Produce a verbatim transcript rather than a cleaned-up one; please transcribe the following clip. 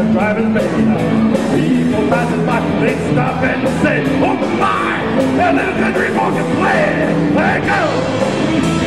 driving me. People passing by, they stop and say, oh my, a little country boy can play. There it goes.